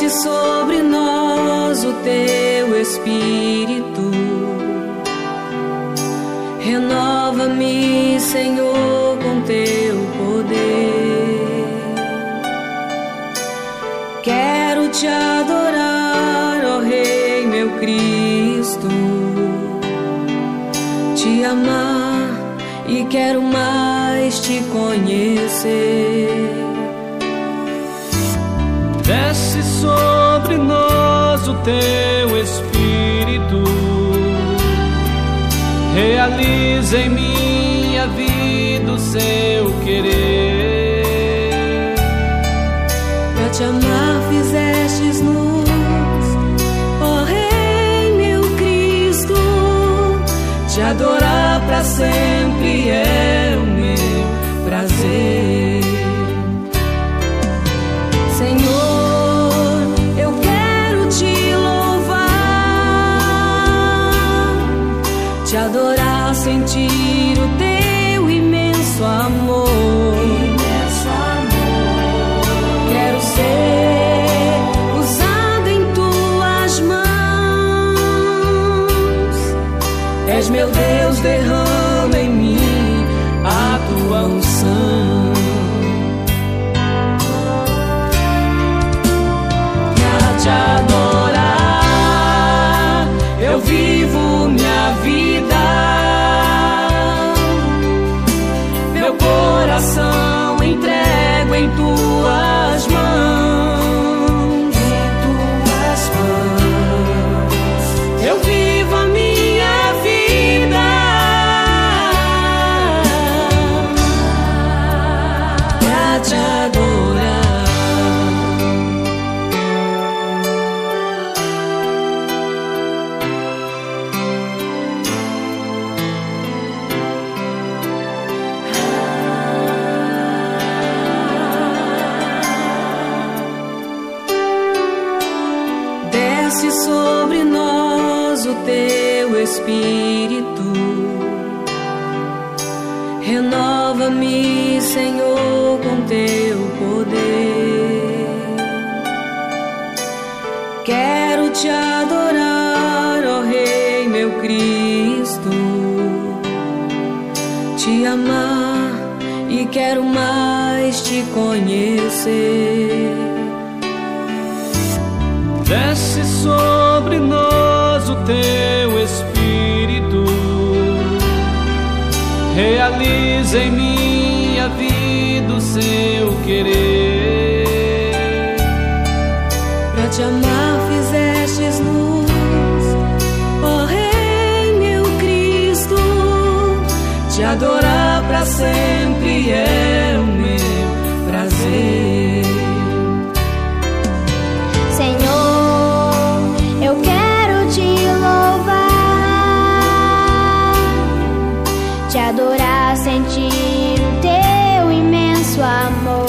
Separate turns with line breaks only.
Desce sobre nós o teu Espírito. Renova-me, Senhor, com teu poder. Quero te adorar, ó Rei, meu Cristo, te amar e quero mais te conhecer.
Desce sobre nós o teu Espírito. Realiza em minha vida o seu querer.
Pra te amar fizestes-nos, ó Rei, meu Cristo, te adorar pra sempre é o meu prazer. Senhor, eu quero te louvar, te adorar, sentir o teu imenso amor. Quero ser usado em tuas mãos. És meu Deus, derrama em mim a tua unção. Pra te adorar, eu vivo minha vida. Meu coração entrego em tuas mãos. Em tuas mãos eu vivo a minha vida. Pra te adorar. Desce sobre nós o teu Espírito. Renova-me, Senhor, com teu poder. Quero te adorar, ó Rei, meu Cristo, te amar e quero mais te conhecer.
Desce sobre nós o teu Espírito. Realiza em minha vida o seu querer.
Pra te amar fizestes-nos, ó Rei, meu Cristo, te adorar pra sempre é o meu prazer.
Senhor, eu quero te louvar, te adorar, sentir o teu imenso amor.